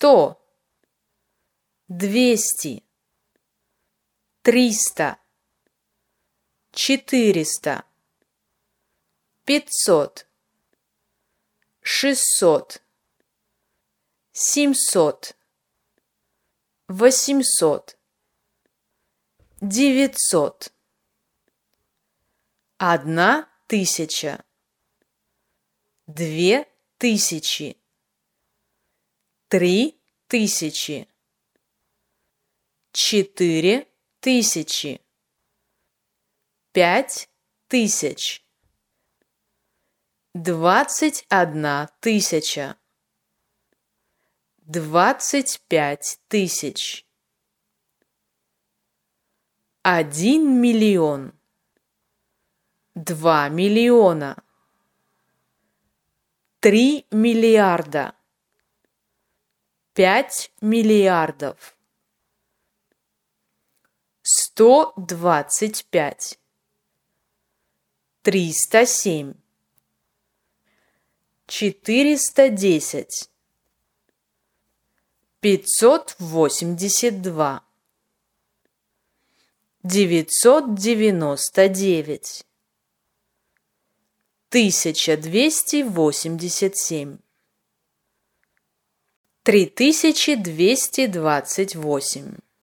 100, 200, 300, 400, 500, 600, 700, 800, 900, 1000, 2000, 3000, 4000, 5000, 21000, 25000, 1 миллион, 2 миллиона, 3 миллиарда, 5 миллиардов, 125, 307, 410, 582, 999, 1287, 3228.